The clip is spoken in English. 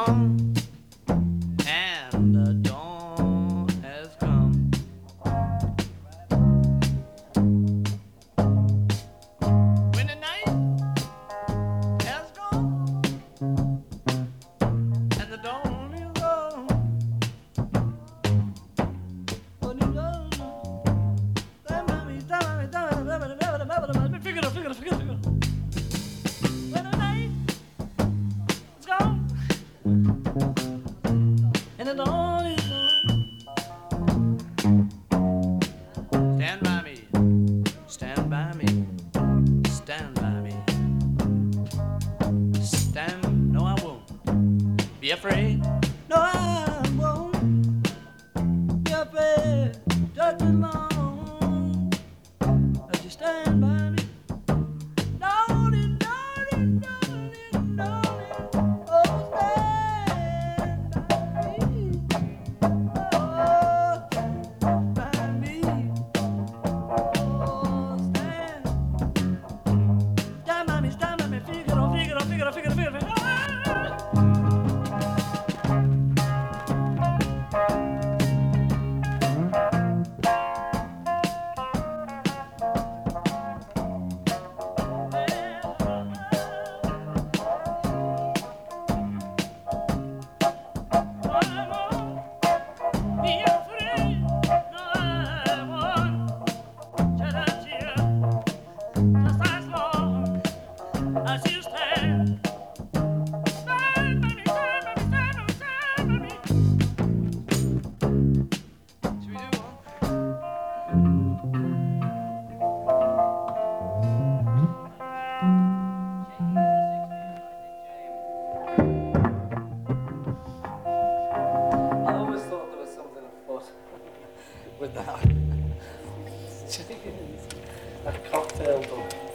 gone and the dawn has come. When the night has gone and the dawn is gone, when you go, figure it. When the night is gone and the dawn is gone, stand by me, stand by me, stand by me. Stand, no I won't be afraid, no I won't be afraid, just as long as you stand by me. Darling, darling, darling, darling, oh stand by me, oh stand by me, oh stand by me, figaro. As you stand, stand by me, stand by me, stand by me, stand by me. Should we do I always thought there was something afoot with that. A cocktail book.